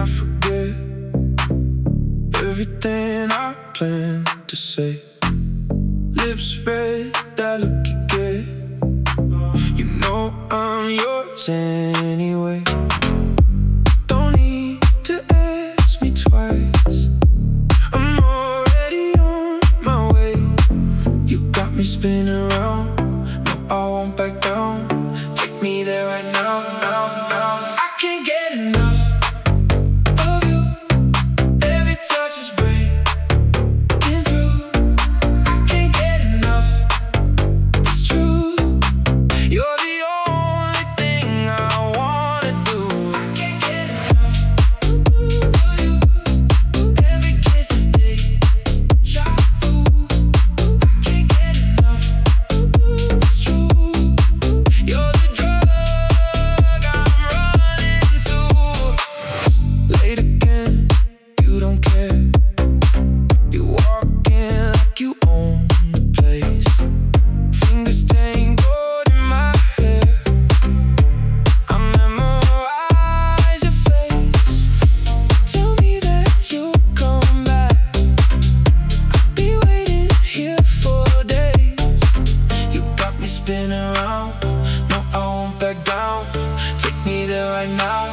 forget everything I planned to say. Lips red, that look you get. You know I'm yours anyway. Don't need to ask me twice, I'm already on my way. You got me spinning around, no, I won't back down. Take me there right now, I can't get enough of you. Every touch is breaking through. I can't get enough, it's true. You're the only thing I wanna do. I can't get enough of you. Every kiss is deja vu. I can't get enough, it's true. You're the drug I'm running to. Late again, you don't care. You walk in like you own the place. Fingers tangled in my hair. I memorize your face. Tell me that you'll come back. I'll be waiting here for days. You got me spinning around, no, I won't back down. Take me there right now.